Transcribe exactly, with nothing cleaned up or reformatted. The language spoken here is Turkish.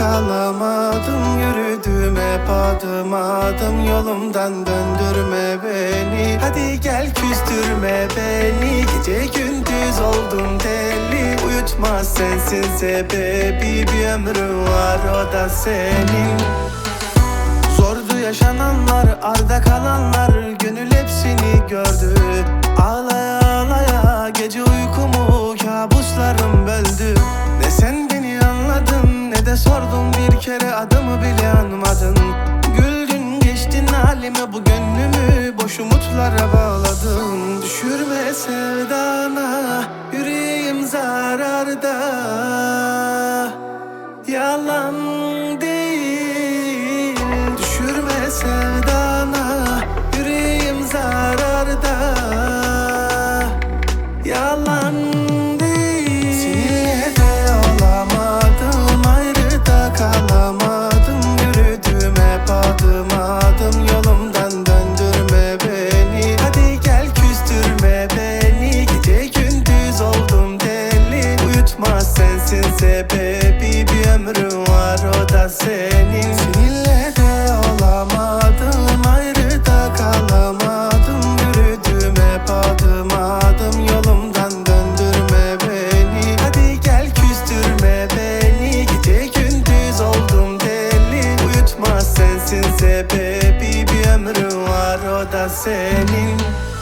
kalamadım. Yürüdüm hep adım adım, yolumdan döndürme beni. Hadi gel küstürme beni, gece gündüz oldum deli. Uyutmaz sensin sebebi, bir ömrüm var o da senin. Zordu yaşananlar, arda kalanlar, gönül hepsini gördü. Ağlaya ağlaya gece uykumu kabuslarım böldü. Ne sen beni anladın, ne de sordun bir kere, adımı bile anmadın. Güldün geçtin halime, bu gönlümü boş umutlara bağladın. Düşürme sevdana, yüreğim zararda. Yalan değil, düşürme sevdana, yüreğim zararda. Yalan değil. Seninle de olamadım, ayrı da kalamadım. Yürüdüm hep adım adım, yolumdan döndürme beni. Hadi gel küstürme beni, gece gündüz oldum deli. Uyutmaz sensin sebebi, bir ömrüm var o da senin. Seninle de olamadım, ayrı da kalamadım. Yürüdüm hep adım adım, yolumdan döndürme beni. Hadi gel küstürme beni, gece gündüz oldum deli. Uyutmaz sensin sebebi, bir ömrüm var o da senin.